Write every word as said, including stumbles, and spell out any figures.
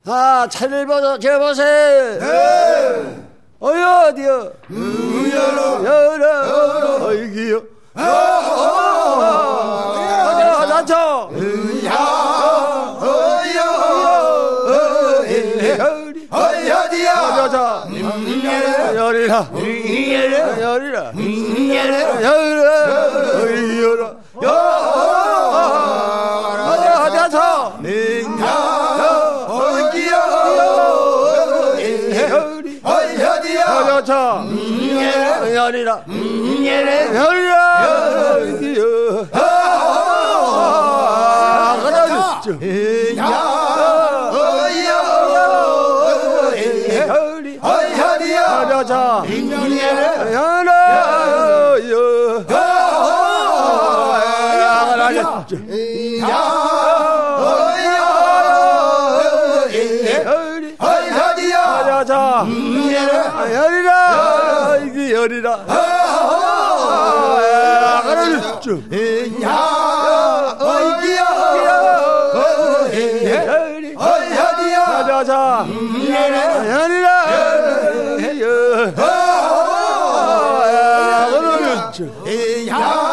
아, 차를 벗어 재보세. 네. 어이 어디요? 열어 열어 어이기요. 어디요 단쳐. 어이 어디야? 여자 열이라 열이라 열이라 어이 열어 어디 어디 단쳐. 여자 열이라 열이라 어디요? 여자 열어 여자 열이라 이게 열이라 그러죠. 야 어이기야 어이야 여자 열이라 그러죠. 야